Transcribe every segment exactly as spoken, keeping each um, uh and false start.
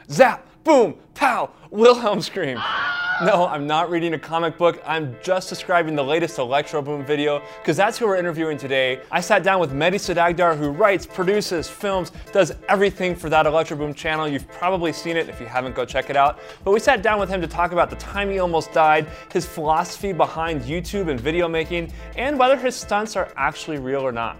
zap, boom, pow, Wilhelm scream. No, I'm not reading a comic book. I'm just describing the latest Electro Boom video, because that's who we're interviewing today. I sat down with Mehdi Sadeghdar, who writes, produces, films, does everything for that Electro Boom channel. You've probably seen it. If you haven't, go check it out. But we sat down with him to talk about the time he almost died, his philosophy behind YouTube and video making, and whether his stunts are actually real or not.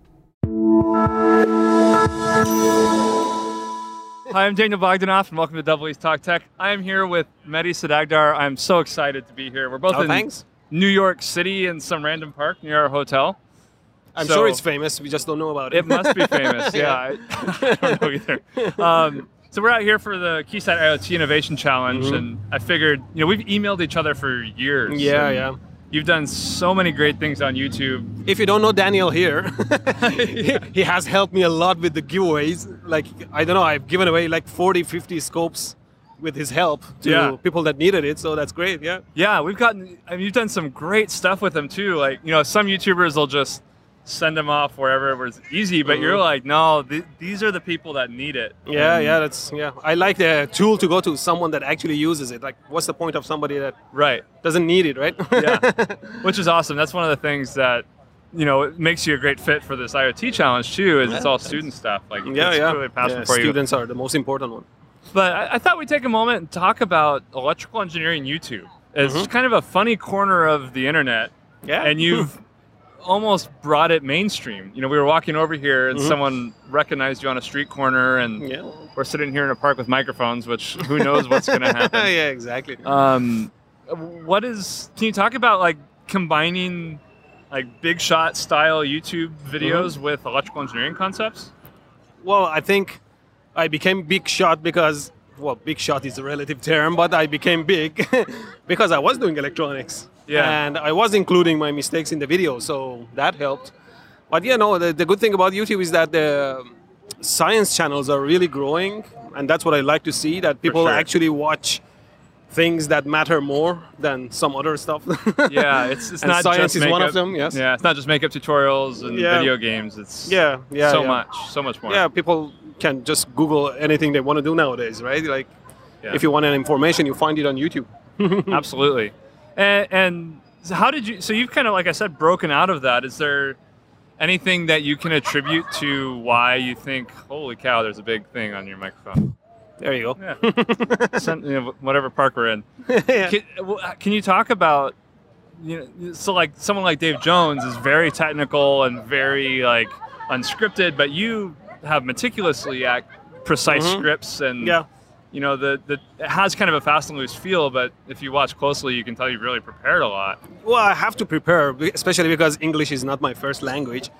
Hi, I'm Daniel Bogdanoff, and welcome to Double East Talk Tech. I am here with Mehdi Sadeghdar. I'm so excited to be here. We're both oh, in thanks. New York City in some random park near our hotel. I'm so, sure it's famous. We just don't know about it. It must be famous. yeah, I, I don't know either. Um, so we're out here for the Keysight IoT Innovation Challenge, mm-hmm. and I figured, you know, we've emailed each other for years. Yeah, yeah. You've done so many great things on YouTube. If you don't know Daniel here, he, he has helped me a lot with the giveaways. Like, I don't know, I've given away like forty, fifty scopes with his help to yeah. people that needed it, so that's great, yeah. Yeah, we've gotten, I mean, you've done some great stuff with them too. Like, you know, some YouTubers will just send them off wherever it was easy, but mm-hmm. you're like, no, th these are the people that need it. Yeah, and yeah, that's, yeah. I like the tool to go to someone that actually uses it. Like, what's the point of somebody that right. doesn't need it, right? yeah, which is awesome. That's one of the things that, you know, it makes you a great fit for this IoT challenge too, is yeah, it's all thanks. student stuff. Like, yeah, it's yeah. really passion yeah, for students you. Students are the most important one. But I, I thought we'd take a moment and talk about electrical engineering YouTube. It's mm-hmm. kind of a funny corner of the internet. Yeah. And you've almost brought it mainstream. You know, we were walking over here and mm-hmm. someone recognized you on a street corner, and yeah. we're sitting here in a park with microphones, which who knows what's going to happen. yeah, exactly. Um, what is, can you talk about like combining like big shot style YouTube videos mm-hmm. with electrical engineering concepts? Well, I think I became big shot because, well, big shot is a relative term, but I became big because I was doing electronics. Yeah. And I was including my mistakes in the video, so that helped. But yeah, no, the, the good thing about YouTube is that the science channels are really growing, and that's what I like to see, that people sure. actually watch things that matter more than some other stuff. yeah, it's, it's and not science just is makeup. one of them, yes. Yeah, it's not just makeup tutorials and yeah. video games, it's yeah, yeah, so yeah. much, so much more. Yeah, people can just Google anything they want to do nowadays, right? Like, yeah. if you want an information, you find it on YouTube. Absolutely. And, and so how did you, so you've kind of, like I said, broken out of that. Is there anything that you can attribute to why you think, holy cow, there's a big thing on your microphone? There you go. Yeah. Some, you know, whatever park we're in. yeah. can, can you talk about, you know, so like someone like Dave Jones is very technical and very like unscripted, but you have meticulously act, precise mm-hmm. scripts and yeah. you know, the, the, it has kind of a fast and loose feel, but if you watch closely, you can tell you've really prepared a lot. Well, I have to prepare, especially because English is not my first language.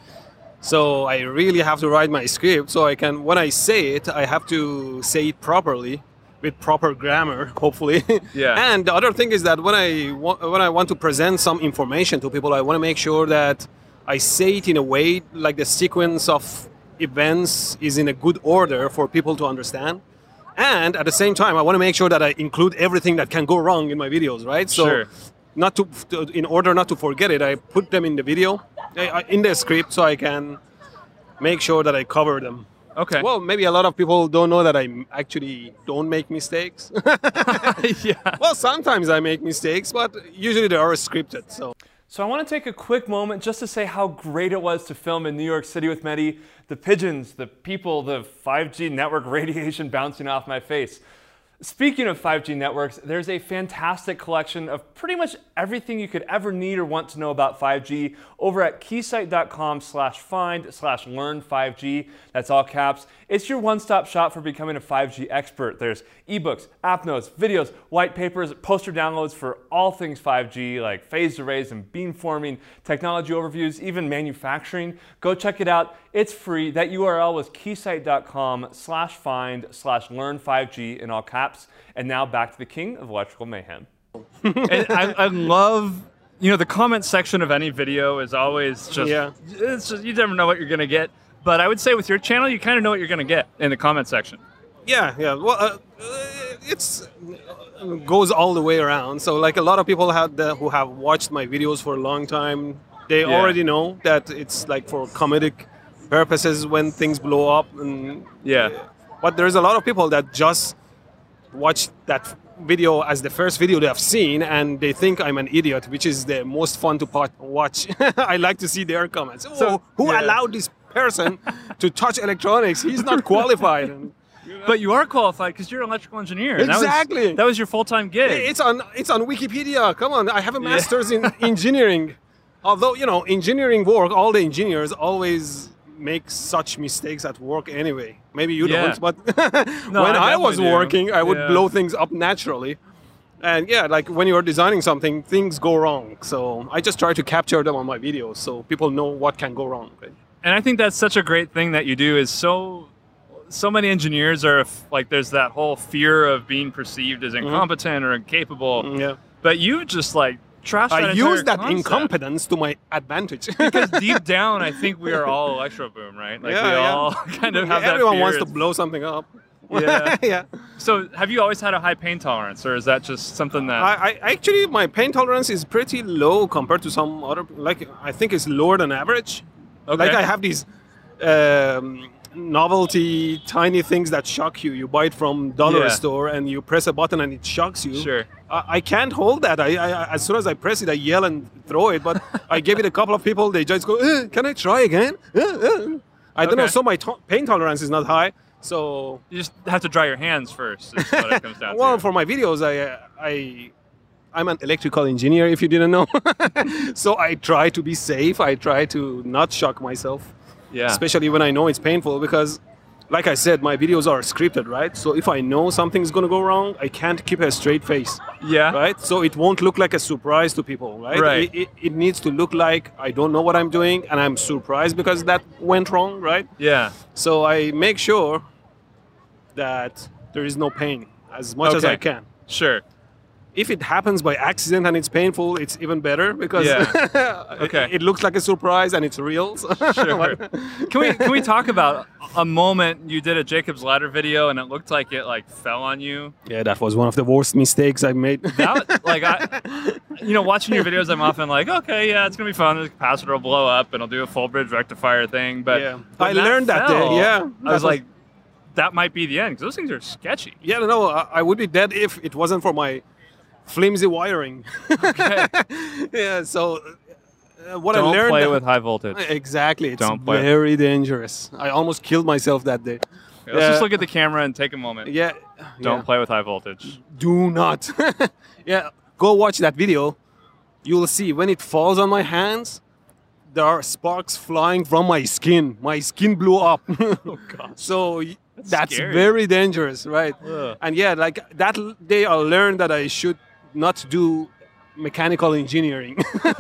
So I really have to write my script so I can, when I say it, I have to say it properly with proper grammar, hopefully. Yeah. And the other thing is that when I, wa- when I want to present some information to people, I want to make sure that I say it in a way like the sequence of events is in a good order for people to understand. And at the same time, I want to make sure that I include everything that can go wrong in my videos, right? So, sure. not to, to, in order not to forget it, I put them in the video, in the script, so I can make sure that I cover them. Okay. Well, maybe a lot of people don't know that I actually don't make mistakes. yeah. Well, sometimes I make mistakes, but usually they are scripted. So. So I want to take a quick moment just to say how great it was to film in New York City with Mehdi. The pigeons, the people, the five G network radiation bouncing off my face. Speaking of five G networks, there's a fantastic collection of pretty much everything you could ever need or want to know about five G over at keysight.com slash find slash learn 5G. That's all caps. It's your one-stop shop for becoming a five G expert. There's ebooks, app notes, videos, white papers, poster downloads for all things five G, like phased arrays and beamforming, technology overviews, even manufacturing. Go check it out. It's free. That U R L was keysight.com slash find slash learn 5G in all caps. And now back to the king of electrical mayhem. And I, I love, you know, the comment section of any video is always just, yeah. it's just, you never know what you're going to get. But I would say with your channel, you kind of know what you're going to get in the comment section. Yeah, yeah. Well, uh, it's uh, goes all the way around. So, like a lot of people have the, who have watched my videos for a long time, they Yeah. already know that it's like for comedic purposes when things blow up. And Yeah. But there's a lot of people that just watch that video as the first video they have seen, and they think I'm an idiot, which is the most fun to pot- watch. I like to see their comments. Oh, So- who yeah. allowed this person to touch electronics? He's not qualified. And, But you are qualified because you're an electrical engineer. and that was- Exactly. That was, your full-time gig. it's on it's on Wikipedia. Come on, I have a master's in engineering. Although, you know, engineering work, all the engineers always make such mistakes at work anyway. Maybe you Yeah. don't, but No, when I I, was definitely do. working, I would Yeah. blow things up naturally. And yeah, like when you're designing something, things go wrong. So I just try to capture them on my videos so people know what can go wrong. Right? And I think that's such a great thing that you do is so so many engineers are f- like there's that whole fear of being perceived as incompetent or incapable. Yeah. But you just like trash that I entire use that concept. incompetence to my advantage. Because deep down, I think we are all Electro Boom, right? Like Yeah, we yeah. all kind of have Everyone that wants fear. to blow something up. Yeah. yeah. So have you always had a high pain tolerance, or is that just something that? I, I actually my pain tolerance is pretty low compared to some other. Like I think it's lower than average. Okay. Like I have these um, novelty tiny things that shock you. You buy it from dollar Yeah. store and you press a button and it shocks you. Sure. I, I can't hold that. I, I as soon as I press it, I yell and throw it. But I give it a couple of people. They just go, eh, "Can I try again?" Eh, eh." I don't know. Okay. So my to- pain tolerance is not high. So You just have to dry your hands first. Is what it comes down well, to. for my videos, I, uh, I, I'm an electrical engineer. If you didn't know, so I try to be safe. I try to not shock myself, Yeah. especially when I know it's painful. Because, like I said, my videos are scripted, right? So if I know something's gonna go wrong, I can't keep a straight face, Yeah. right? So it won't look like a surprise to people, right? Right. It, it, it needs to look like I don't know what I'm doing and I'm surprised because that went wrong, right? Yeah. So I make sure that there is no pain as much as Okay. I can. Sure. If it happens by accident and it's painful, it's even better because Yeah. Okay. it, it looks like a surprise and it's real. So- Sure. Can we can we talk about a moment you did a Jacob's Ladder video and it looked like it like fell on you? yeah, that was one of the worst mistakes I've made. That like I, you know, watching your videos, I'm often like, okay, yeah, it's gonna be fun. The capacitor will blow up and I'll do a full bridge rectifier thing. But Yeah. when I learned that fell, day, yeah. I That was was- like, that might be the end because those things are sketchy. yeah, no, I, I would be dead if it wasn't for my flimsy wiring. Okay. yeah, so uh, what Don't I learned play that- with high voltage. exactly, it's Don't play. very dangerous. I almost killed myself that day. Let's just look at the camera and take a moment. Yeah. Don't yeah. play with high voltage. Do not. yeah, go watch that video. You'll see when it falls on my hands, there are sparks flying from my skin. My skin blew up. Oh gosh. So y- that's scary. very dangerous, right? Ugh. And yeah, like that l- day I learned that I should not do mechanical engineering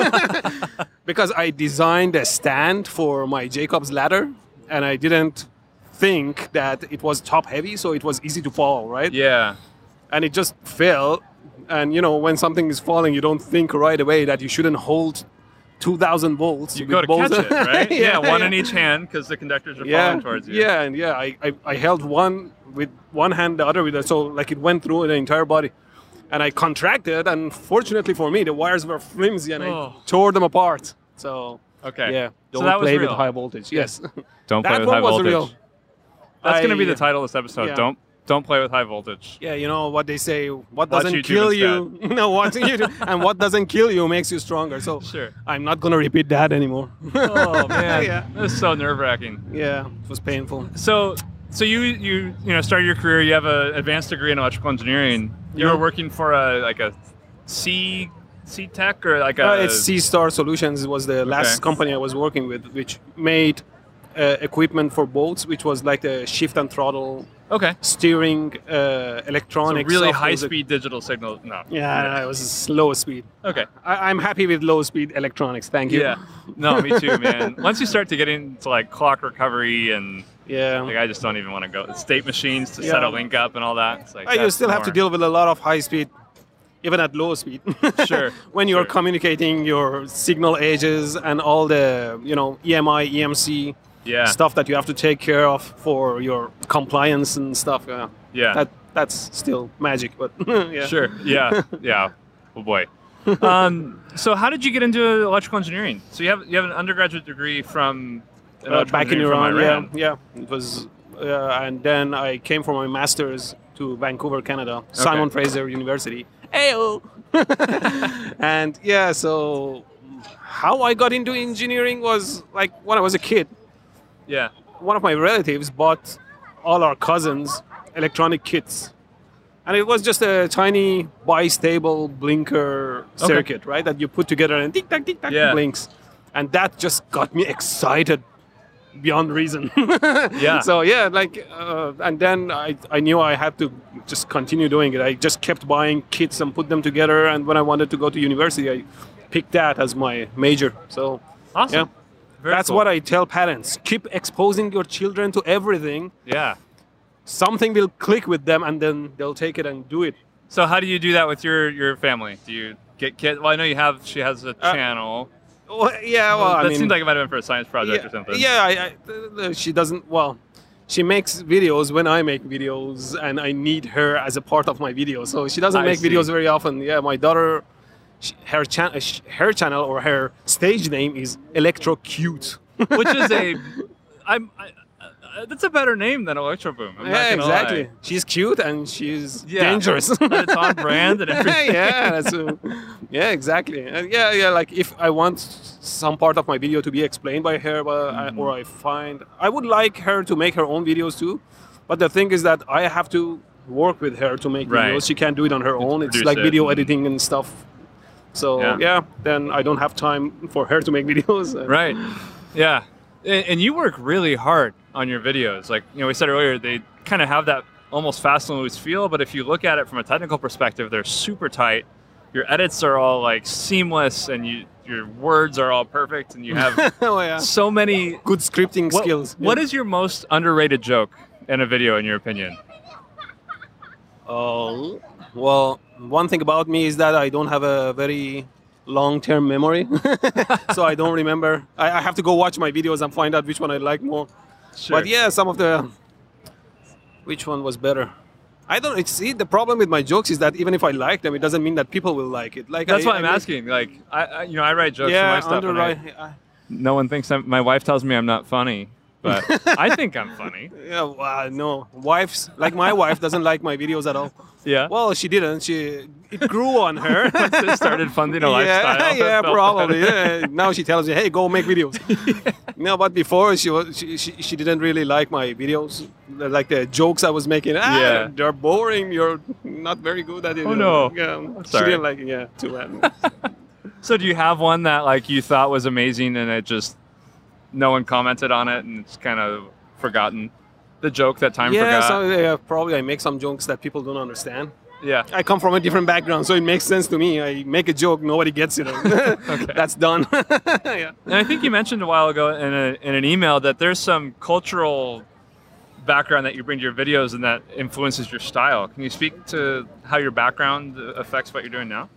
because I designed a stand for my Jacob's ladder and I didn't think that it was top heavy, so it was easy to fall, right? Yeah. And it just fell. And you know, when something is falling, you don't think right away that you shouldn't hold two thousand volts. You with go to both- catch it, right? yeah, one yeah. in each hand because the conductors are Yeah, falling towards you. yeah, and yeah, I, I, I held one with one hand, the other with the, so like it went through the entire body. And I contracted, and fortunately for me, the wires were flimsy, and Oh. I tore them apart. So Okay. yeah, So don't that was play real. with high voltage. Yes, Don't play that with one high was voltage. real. That's going to be I- the title of this episode. yeah. Don't don't play with high voltage. Yeah, you know what they say: what Watch doesn't YouTube kill you, no, what you do, and what doesn't kill you makes you stronger. So Sure. I'm not gonna repeat that anymore. Oh man, Yeah. this is so nerve wracking. Yeah, it was painful. So, so you you you know started your career. You have an advanced degree in electrical engineering. You Yeah. were working for a like a C C Tech or like a Uh, it's C Star Solutions. It was the last Okay. company I was working with, which made uh, equipment for boats, which was like the shift and throttle okay. steering, uh, So electronics. really of high those- speed digital signal. No. Yeah, it was slow speed. Okay. I, I'm happy with low speed electronics. Thank you. Yeah. No, me too, man. Once you start to get into like clock recovery and Yeah. like I just don't even want to go state machines to Yeah. set a link up and all that. It's like Uh, you that's still have to more- deal with a lot of high speed, even at low speed. Sure, when you're sure. communicating your signal edges and all the, you know, E M I, E M C Yeah. stuff that you have to take care of for your compliance and stuff. Yeah. Yeah. That that's still magic, but yeah. Sure. Yeah. Yeah. Oh boy. um, so how did you get into electrical engineering? So you have you have an undergraduate degree from Uh, electrical back in engineering Iran, from Iran. yeah, yeah. It was, uh, and then I came for my master's to Vancouver, Canada, Simon Fraser University. Ayo! And yeah, so how I got into engineering was like when I was a kid. Yeah. One of my relatives bought all our cousins electronic kits. And it was just a tiny bistable blinker circuit, okay. right? That you put together and tick tack, tick tack, yeah. blinks. And that just got me excited beyond reason. yeah. So yeah, like, uh, and then I, I knew I had to just continue doing it. I just kept buying kits and put them together. And when I wanted to go to university, I picked that as my major. So awesome. Yeah. Very That's cool. what I tell parents. Keep exposing your children to everything. Yeah. Something will click with them, and then they'll take it and do it. So how do you do that with your, your family? Do you get kids? Well, I know you have. She has a Uh, channel. Well, yeah, well, Well, I that mean, seems like it might have been for a science project yeah, or something. Yeah, I, I, th- th- she doesn't. Well, she makes videos when I make videos, and I need her as a part of my video. So she doesn't I make see. videos very often. Yeah, my daughter, she, her channel, her channel or her stage name is Electro Cute. Which is a, I'm, I, uh, that's a better name than Electro Boom. I'm Yeah, not gonna exactly. lie. She's cute and she's Yeah. dangerous. And it's on brand and everything. yeah, that's a, yeah, exactly. And yeah, yeah. Like if I want some part of my video to be explained by her, but I, Mm-hmm. or I find I would like her to make her own videos too. But the thing is that I have to work with her to make Right. videos. She can't do it on her own. It's produce like it video and- editing and stuff. So Yeah. yeah. then I don't have time for her to make videos. Right. Yeah. And, and you work really hard on your videos. Like, you know, we said earlier, they kind of have that almost fast and loose feel, but if you look at it from a technical perspective, they're super tight. Your edits are all like seamless and you your words are all perfect and you have oh yeah. so many Good scripting what, skills. What Yeah. is your most underrated joke in a video, in your opinion? Oh, well, one thing about me is that I don't have a very long-term memory, so I don't remember. I, I have to go watch my videos and find out which one I like more. Sure. But yeah, some of the, which one was better? I don't. It's, see, the problem with my jokes is that even if I like them, it doesn't mean that people will like it. Like That's I, why I I'm make- asking. Like, I, I, you know, I write jokes Yeah, for my stuff. and I- underwrite. I, no one thinks I'm. My wife tells me I'm not funny, but I think I'm funny. yeah, well, no. Wives, like my wife, doesn't like my videos at all. Yeah. Well, she didn't. She it grew on her. Just started funding a yeah, lifestyle. yeah, Felt probably. better. Yeah. Now she tells me, "Hey, go make videos." yeah. No, but before she was she, she, she didn't really like my videos, like the jokes I was making. Ah, Yeah. they're boring. You're not very good at it. Oh, no. Yeah, she sorry. didn't like it. Yeah, too bad. So do you have one that like you thought was amazing and it just no one commented on it and it's kind of forgotten? The joke that time yeah, forgot. so yeah, probably I make some jokes that people don't understand. Yeah. I come from a different background, so it makes sense to me. I make a joke, nobody gets it. Okay. That's done. yeah. And I think you mentioned a while ago in, a, in an email that there's some cultural background that you bring to your videos and that influences your style. Can you speak to how your background affects what you're doing now?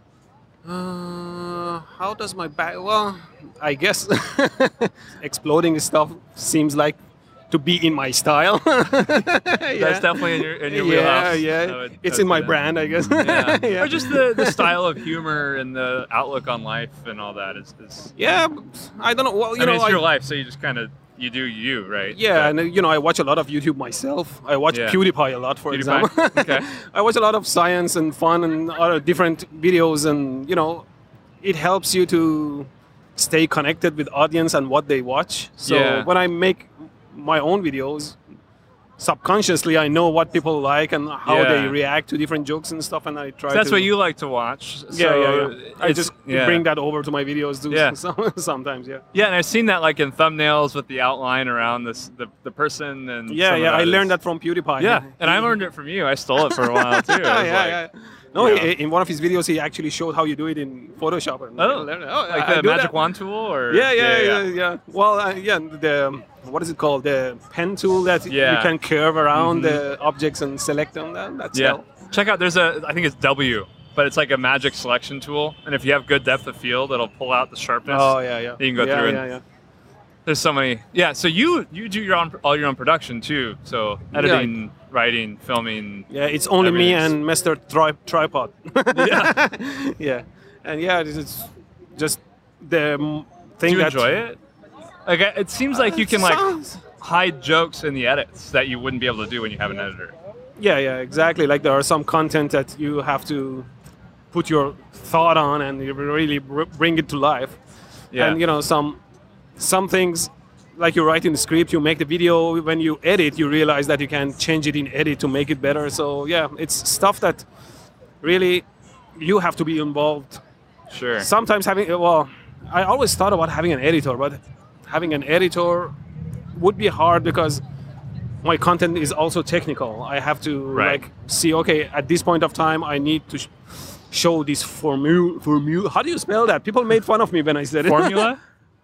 Uh, how does my back? Well, I guess exploding stuff seems like to be in my style. That's yeah. definitely in your, in your yeah, wheelhouse. yeah. I would- I It's would in my say that. brand, I guess. Yeah. yeah. Or just the, the style of humor and the outlook on life and all that is, is Yeah, I don't know. Well, you I know, mean, it's I, your life, so you just kind of, you do you, right? yeah, But- and uh, you know, I watch a lot of YouTube myself. I watch Yeah. PewDiePie a lot, for PewDiePie? example. Okay. I watch a lot of science and fun and other different videos, and you know, it helps you to stay connected with audience and what they watch. So Yeah. when I make my own videos, subconsciously I know what people like and how Yeah. they react to different jokes and stuff, and I try. So that's to, what you like to watch. Yeah, so yeah, yeah. I it's- just yeah. bring that over to my videos too. Yeah. some- sometimes, yeah. Yeah, and I've seen that like in thumbnails with the outline around this the, the person and Yeah, some of yeah. I is- learned that from PewDiePie. Yeah, and I learned it from you. I stole it for a while too. I yeah, was yeah, like, yeah. No, Yeah. i- in one of his videos, he actually showed how you do it in Photoshop. And Oh, I learned it. Oh, like I the do magic that. wand tool, or Yeah, yeah, yeah, yeah. Well, uh, yeah, the um, what is it called? The pen tool that Yeah. you can curve around Mhm. the objects and select them. That, that's Yeah. hell. Check out. There's a. I think it's W, but it's like a magic selection tool, and if you have good depth of field, it'll pull out the sharpness. Oh yeah, yeah. You can go yeah, through Yeah, and- yeah. There's so many. Yeah. So you you do your own all your own production too. So editing, writing, filming. Yeah, it's only me Everything's- and Mister Tri- Tripod. Yeah. yeah, and yeah, it's it's just the um, Do thing you that enjoy it? Like it seems like you can like Sounds- hide jokes in the edits that you wouldn't be able to do when you have an editor. Yeah, yeah, exactly. Like there are some content that you have to put your thought on and you really br- bring it to life. Yeah. And you know, some some things, like you write in the script, you make the video. When you edit, you realize that you can change it in edit to make it better. So yeah, it's stuff that really you have to be involved. Sure. Sometimes having well, I always thought about having an editor, but having an editor would be hard because my content is also technical. I have to Right. like see, okay, at this point of time, I need to sh- show this formula. Formula. How do you spell that? People made fun of me when I said it. Formula?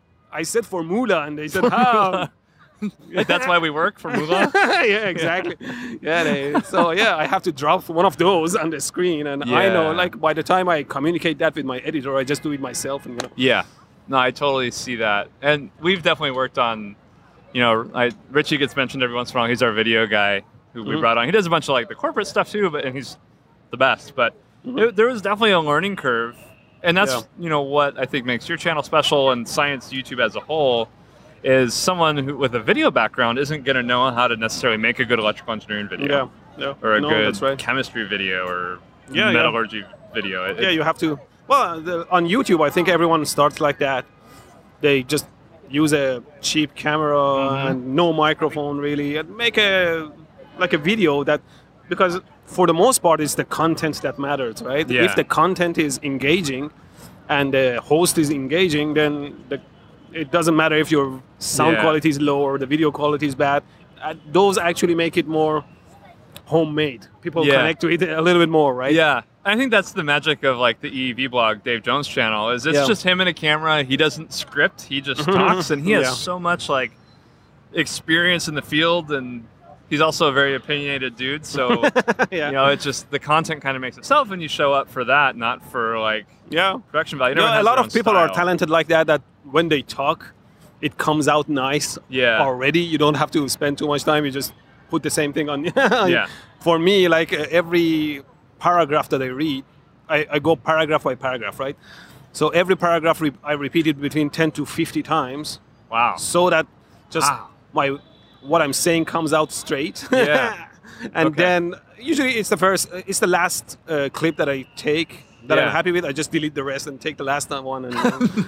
I said formula, and they said how. Like, that's why we work for Moolah? Yeah, exactly. Yeah, they, so yeah, I have to drop one of those on the screen, and I know, Yeah. like, by the time I communicate that with my editor, I just do it myself, and you know. Yeah. No, I totally see that. And we've definitely worked on, you know, I, Richie gets mentioned every once in a while. He's our video guy who we Mhm. brought on. He does a bunch of like the corporate stuff too, but and he's the best. But it, there was definitely a learning curve. And that's, Yeah. you know, what I think makes your channel special and science YouTube as a whole is someone who with a video background isn't going to know how to necessarily make a good electrical engineering video Yeah, yeah. or a No, good that's right. chemistry video or Yeah, yeah. metallurgy video. It- Yeah, you have to. Well, the, on YouTube, I think everyone starts like that. They just use a cheap camera Mhm. and no microphone really, and make a like a video that, because for the most part, it's the content that matters, right? Yeah. If the content is engaging and the host is engaging, then the, it doesn't matter if your sound Yeah. quality is low or the video quality is bad. Uh, those actually make it more homemade. People Yeah. connect to it a little bit more, right? Yeah, I think that's the magic of like the E E V blog, Dave Jones' channel. Is it's Yeah. just him and a camera. He doesn't script. He just talks, and he has Yeah. so much like experience in the field, and he's also a very opinionated dude. So Yeah. you know, it's just the content kind of makes itself, and you show up for that, not for like Yeah. production value. No, Everyone a has lot their of own people are style. talented like that, that when they talk, it comes out nice Yeah. already. You don't have to spend too much time. You just put the same thing on. Yeah. For me, like uh, every paragraph that I read, I, I go paragraph by paragraph, right? So every paragraph re- I repeat it between ten to fifty times Wow. so that just Wow. my what I'm saying comes out straight. Yeah. And Okay. then usually it's the first, it's the last uh, clip that I take that Yeah. I'm happy with. I just delete the rest and take the last one. And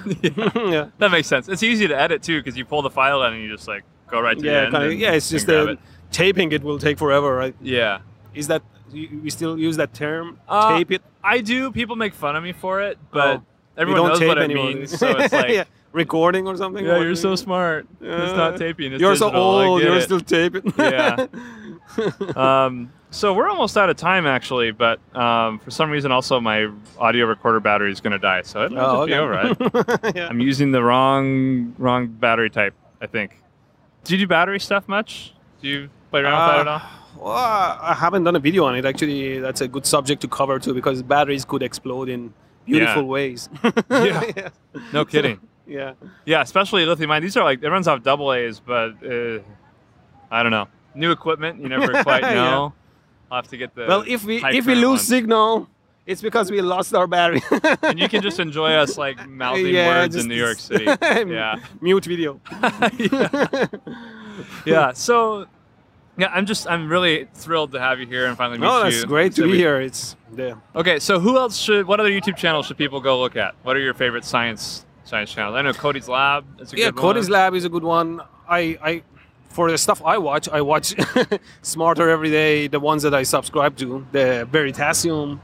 yeah, That makes sense. It's easy to edit too because you pull the file out and you just like go right to the yeah, end. kinda, and- yeah. It's and just grab uh, it. taping it will take forever, right? Yeah. Is that you, we still use that term? Uh, tape it. I do. People make fun of me for it, but Oh. everyone you don't knows tape what it anymore. means. So it's like, yeah. Recording or something. yeah, Or- you're so smart. it's not taping. It's You're digital. so I old. get You're it. still taping. Yeah. um, so we're almost out of time, actually, but um, for some reason, also my audio recorder battery is going to die, so it might Oh, just be okay. all right. Yeah. I'm using the wrong wrong battery type, I think. Do you do battery stuff much? Do you play around with that at all? Well, I haven't done a video on it. Actually, that's a good subject to cover too, because batteries could explode in beautiful Yeah. ways. Yeah. No kidding. Yeah. Yeah, especially lithium ion. These are like, it runs off double A's, but uh, I don't know. New equipment, you never quite Yeah. know. I'll have to get the. Well, if we high if we current lose one. signal, it's because we lost our battery. And you can just enjoy us like mouthing Yeah, words just- in New York City. Yeah. Mute video. yeah. Yeah. So, yeah, I'm just, I'm really thrilled to have you here and finally meet No, you. that's great to So be we- here. It's there. Okay, so who else should, what other YouTube channels should people go look at? What are your favorite science science channels? I know Cody's Lab is a Yeah, good Cody's one. Lab is a good one. I, I, for the stuff I watch, I watch Smarter Every Day, the ones that I subscribe to, the Veritasium.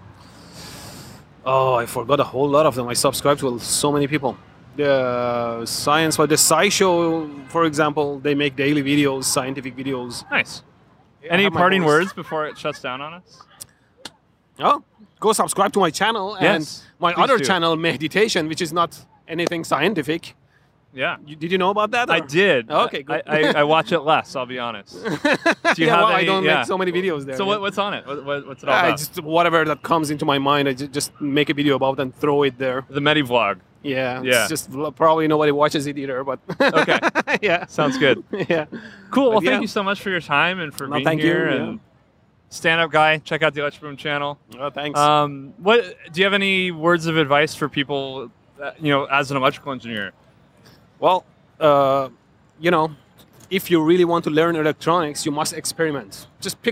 Oh, I forgot a whole lot of them. I subscribe to so many people. The science, but the SciShow, for example, they make daily videos, scientific videos. Nice. I Any have my parting host. words before it shuts down on us? Oh, go subscribe to my channel and Yes, my please other do. channel, Meditation, which is not anything scientific. Yeah. You, did you know about that? I or- did. Okay, good. I, I, I watch it less, I'll be honest. Do you yeah, have well, I any- don't yeah. make so many videos there. So yeah. what, what's on it? What, what, what's it all I about? just whatever that comes into my mind, I ju- just make a video about and throw it there. The Medi vlog. Yeah, Yeah. It's just l- probably nobody watches it either, but Okay. yeah, Sounds good. yeah. Cool. Well, But yeah. thank you so much for your time and for No, being thank you, here. yeah. And stand up guy. Check out the Electric Boom channel. Oh, thanks. Um, what do you have any words of advice for people? uh, You know, as an electrical engineer. Well, uh, you know, if you really want to learn electronics, you must experiment. Just pick up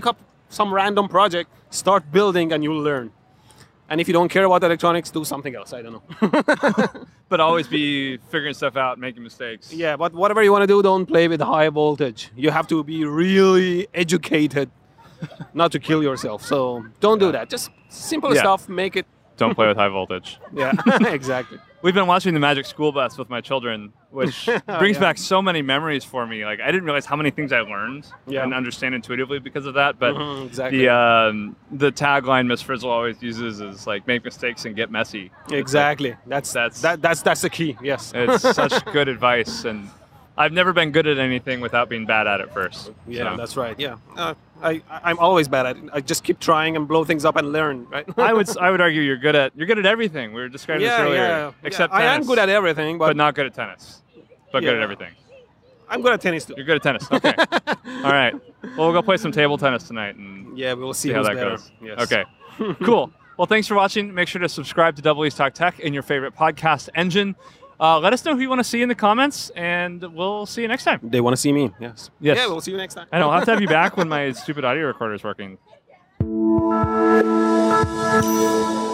some random project, start building and you'll learn. And if you don't care about electronics, do something else. I don't know. But always be figuring stuff out, making mistakes. Yeah, but whatever you want to do, don't play with high voltage. You have to be really educated not to kill yourself. So don't do that. Just simple Yeah. stuff, make it. Don't play with high voltage. Yeah, exactly. We've been watching the Magic School Bus with my children, which brings Yeah. back so many memories for me. Like, I didn't realize how many things I learned Yeah. and understand intuitively because of that. But Mhm, exactly. the um, the tagline Miss Frizzle always uses is like, make mistakes and get messy. Exactly. That's That's- that, that's that's the key. Yes. It's such good advice, and I've never been good at anything without being bad at it first. Yeah, So. that's right. Yeah, uh, I I'm always bad at it. I just keep trying and blow things up and learn. Right. I would I would argue you're good at you're good at everything. We were describing yeah, this earlier, yeah. except yeah. I am tennis, good at everything, but, but not good at tennis. But good at Yeah. everything. I'm good at tennis too. You're good at tennis. Okay. All right. Well, we'll go play some table tennis tonight and Yeah, we'll see, see how who's that better. goes. Yes. Okay. Cool. Well, thanks for watching. Make sure to subscribe to Double E's Talk Tech in your favorite podcast engine. Uh, let us know who you want to see in the comments, and we'll see you next time. They want to see me. Yes. Yes. Yeah, we'll see you next time. I know. I'll have to have you back when my stupid audio recorder is working.